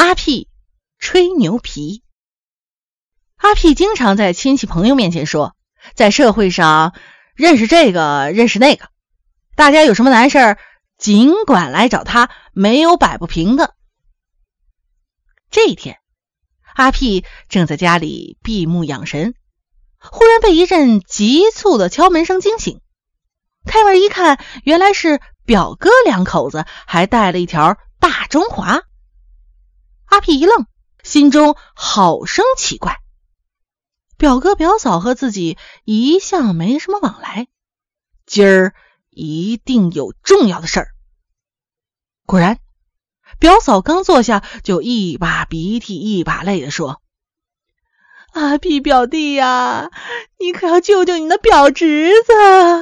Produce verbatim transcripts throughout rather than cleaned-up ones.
阿屁吹牛皮。阿屁经常在亲戚朋友面前说，在社会上认识这个认识那个，大家有什么难事尽管来找他，没有摆不平的。这一天，阿屁正在家里闭目养神，忽然被一阵急促的敲门声惊醒。开门一看，原来是表哥两口子，还带了一条大中华。阿屁一愣，心中好生奇怪，表哥表嫂和自己一向没什么往来，今儿一定有重要的事儿。果然，表嫂刚坐下，就一把鼻涕一把泪地说：阿屁表弟呀，你可要救救你的表侄子。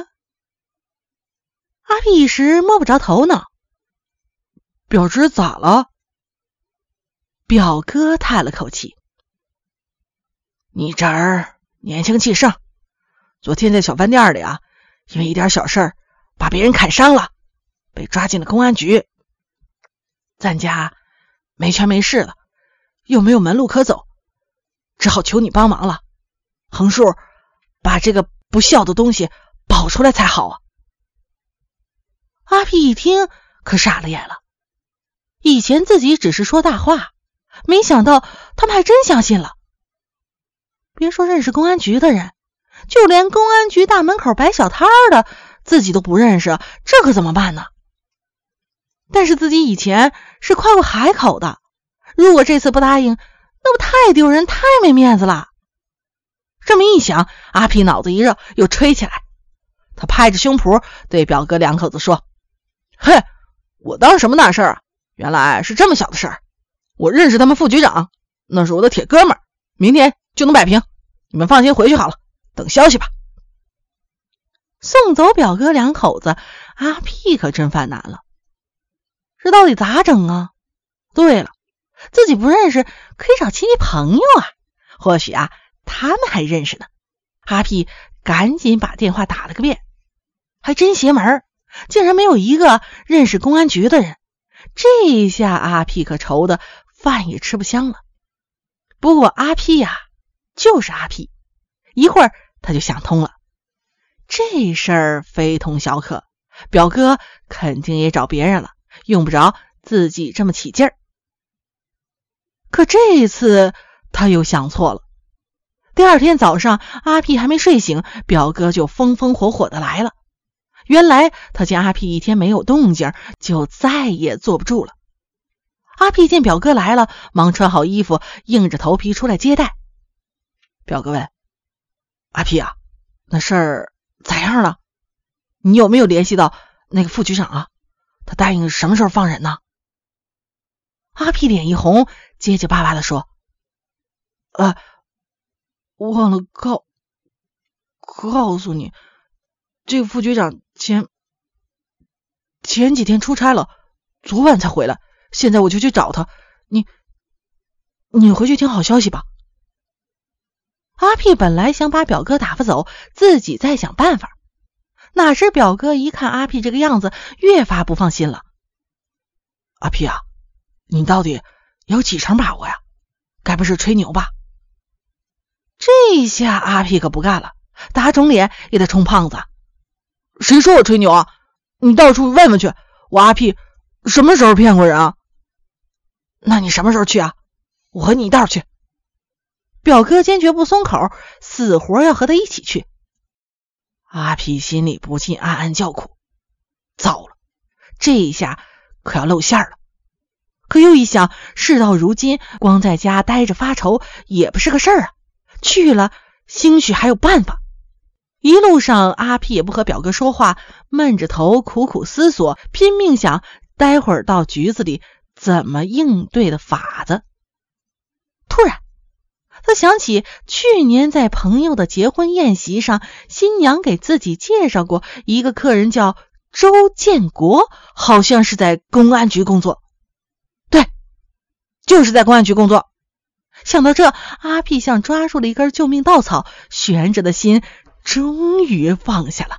阿屁一时摸不着头脑，表侄咋了？表哥叹了口气：你侄儿年轻气盛，昨天在小饭店里啊，因为一点小事把别人砍伤了，被抓进了公安局。咱家没权没势了，又没有门路可走，只好求你帮忙了，横竖把这个不孝的东西保出来才好啊。阿屁一听可傻了眼了，以前自己只是说大话，没想到他们还真相信了。别说认识公安局的人，就连公安局大门口摆小摊的自己都不认识，这可怎么办呢？但是自己以前是夸过海口的，如果这次不答应，那不太丢人太没面子了。这么一想，阿屁脑子一热，又吹起来。他拍着胸脯对表哥两口子说：嘿，我当什么大事啊？原来是这么小的事儿。我认识他们副局长，那是我的铁哥们儿，明天就能摆平，你们放心回去好了，等消息吧。送走表哥两口子，阿屁可真犯难了，这到底咋整啊？对了，自己不认识，可以找亲戚朋友啊，或许啊他们还认识呢。阿屁赶紧把电话打了个遍，还真邪门，竟然没有一个认识公安局的人。这下阿屁可愁的饭也吃不香了。不过阿屁呀、啊、就是阿屁，一会儿他就想通了，这事儿非同小可，表哥肯定也找别人了，用不着自己这么起劲儿。可这一次他又想错了。第二天早上，阿屁还没睡醒，表哥就风风火火的来了。原来他见阿屁一天没有动静，就再也坐不住了。阿屁见表哥来了，忙穿好衣服，硬着头皮出来接待。表哥问：阿屁啊，那事儿咋样了？你有没有联系到那个副局长啊？他答应什么时候放人呢？阿屁脸一红，结结巴巴的说：呃忘了告告诉你，这个副局长前前几天出差了，昨晚才回来，现在我就去找他，你你回去听好消息吧。阿屁本来想把表哥打发走，自己再想办法，哪知表哥一看阿屁这个样子，越发不放心了。阿屁啊，你到底有几成把握呀？该不是吹牛吧？这下阿屁可不干了，打肿脸也得充胖子。谁说我吹牛啊？你到处问问去，我阿屁什么时候骗过人啊？那你什么时候去啊？我和你一道去。表哥坚决不松口，死活要和他一起去。阿屁心里不禁暗暗叫苦，糟了，这一下可要露馅了。可又一想，事到如今，光在家待着发愁也不是个事儿啊，去了兴许还有办法。一路上阿屁也不和表哥说话，闷着头苦苦思索，拼命想待会儿到局子里怎么应对的法子。突然他想起去年在朋友的结婚宴席上，新娘给自己介绍过一个客人叫周建国，好像是在公安局工作。对，就是在公安局工作。想到这，阿屁像抓住了一根救命稻草，悬着的心终于放下了。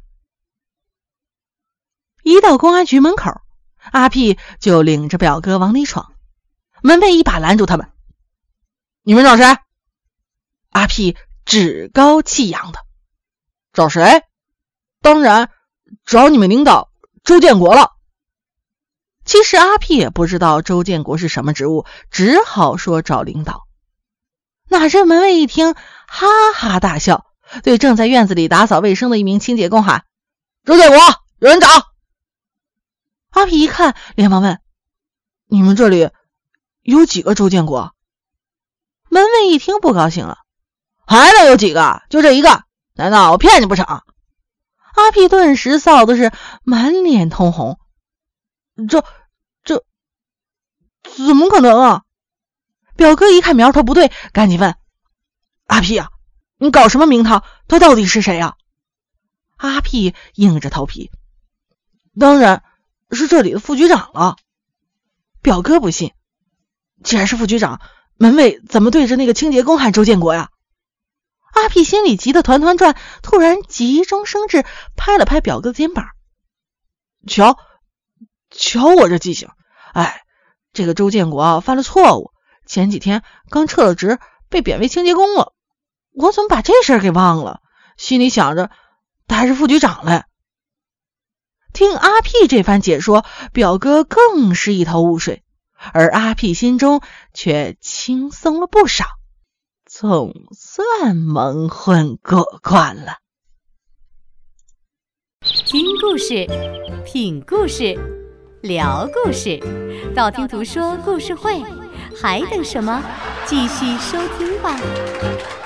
一到公安局门口，阿屁就领着表哥往里闯。 门卫一把拦住他们。你们找谁？阿屁趾高气扬的。找谁？当然找你们领导周建国了。其实阿屁也不知道周建国是什么职务，只好说找领导。哪知门卫一听，哈哈大笑，对正在院子里打扫卫生的一名清洁工喊：周建国，有人找！阿屁一看，连忙问：你们这里有几个周建国？门卫一听不高兴了：还能有几个？就这一个，难道我骗你不成？阿屁顿时臊的是满脸通红。这这怎么可能啊？表哥一看苗头不对，赶紧问：阿屁啊，你搞什么名堂？他到底是谁啊？阿屁硬着头皮：当然是这里的副局长了。表哥不信：既然是副局长，门卫怎么对着那个清洁工喊周建国呀？阿屁心里急得团团转，突然急中生智，拍了拍表哥的肩膀：瞧瞧我这记性，哎，这个周建国啊犯了错误，前几天刚撤了职，被贬为清洁工了。我怎么把这事儿给忘了？心里想着他还是副局长嘞。听阿屁这番解说，表哥更是一头雾水，而阿屁心中却轻松了不少，总算蒙混过关了。 听故事，品故事，聊故事，道听途说故事会，还等什么？继续收听吧。